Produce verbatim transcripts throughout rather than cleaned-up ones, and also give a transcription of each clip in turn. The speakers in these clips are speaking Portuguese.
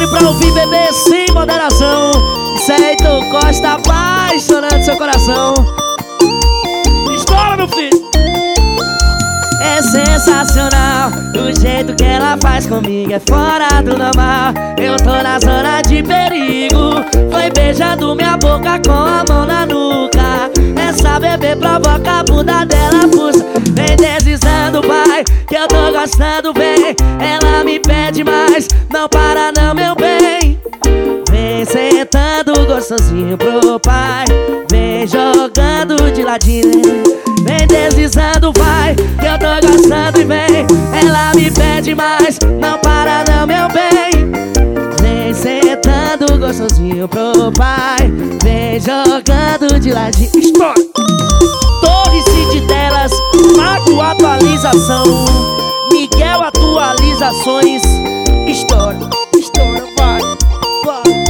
Pare pra ouvir, bebê, sem moderação. Isso é Heitor Costa apaixonando seu coração. Estoura, meu filho. É sensacional, o jeito que ela faz comigo é fora do normal. Eu tô na zona de perigo, foi beijando minha boca com a mão na nuca. Essa bebê provoca a bunda dela, puxa. Vem deslizando, vai, que eu tô gostando bem. Ela me pede mais, não para não, meu bem. Vem sentando gostosinho pro pai, vem jogando de ladinho. Vem deslizando, vai, que eu tô gostando e vem. Ela me pede mais, não para não, meu bem. Vem sentando gostosinho pro pai, vem jogando de ladinho. Estoura! Torre Cid Telas, Mago Atualização, Miguel Atualizações. Estoura, estoura, vai, vai.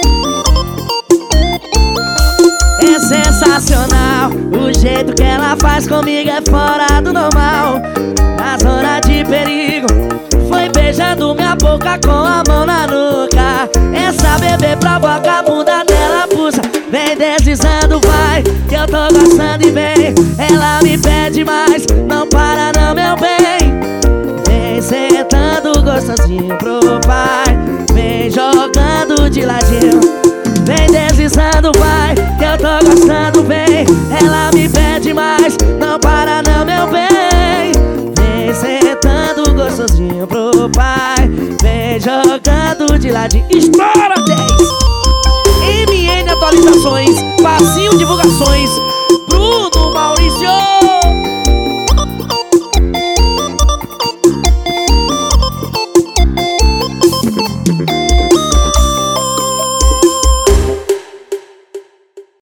É sensacional, o jeito que ela faz comigo é fora do normal. Na zona de perigo, foi beijando minha boca com a mão na nuca. Essa bebê provoca a bunda dela, puxa. Vem deslizando, vai, que eu tô gostando e vem. Ela me pede mais, não para não, meu bem. Vem sentando gostosinho pro pai, vem jogando de ladinho. Vem deslizando, vai, que eu tô gostando, vem. Ela me pede mais, não para não, meu bem. Vem sentando gostosinho pro pai, vem jogando de ladinho. Estoura!